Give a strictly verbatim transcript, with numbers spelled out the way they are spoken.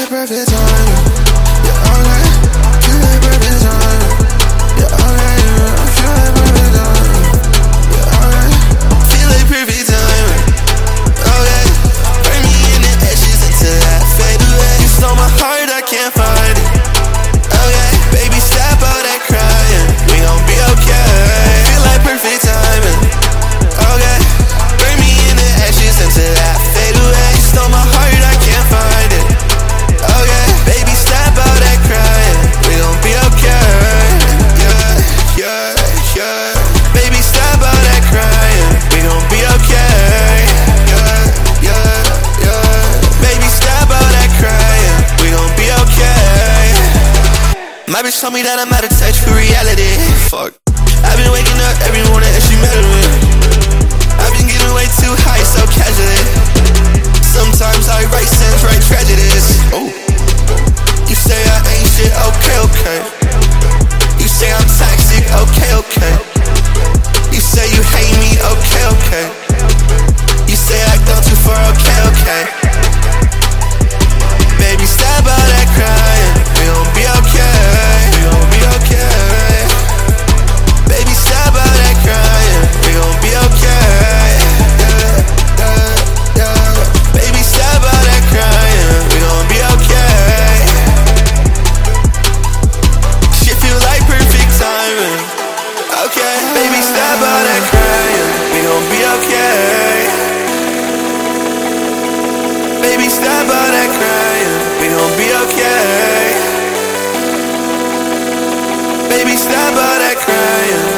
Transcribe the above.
like perfect timing. Yeah, okay. Feel like perfect timing. Yeah, okay. I feel like perfect timing. Yeah, okay. Feel like perfect timing. Okay. Burn me in the ashes until I fade away. You stole my heart, I can't find it. Okay. Baby, stop all that crying. We gon' be okay. Feel like perfect timing. Okay. Burn me in the ashes until I fade away. You stole my heart, I can't find it. Okay. Baby, stop all that crying. We gon' be okay. Yeah, yeah, yeah. Baby, stop all that crying. We gon' be okay. Yeah, yeah, yeah. Baby, stop all that crying. We gon' be okay. My bitch told me that I'm out of touch for reality. Fuck. I've been waking up every morning and she mad at me. I've been getting way too high so casually. Sometimes I write sins, write tragedies. Oh. You say I ain't shit, okay, okay. You say I'm toxic, okay, okay. You say you hate me, okay, okay. You say I go too far, okay, okay. Baby, stop all that crying. We gon' be okay. We gon' be okay. Baby, stop all that crying. We gon' be okay. Yeah, yeah, yeah. Baby, stop all that crying. We gon' be okay. Shit feel like perfect timing. Okay, baby, stop all that crying. We gon' be okay. Baby, stop all that crying. We gon' be okay. Baby, stop all that crying.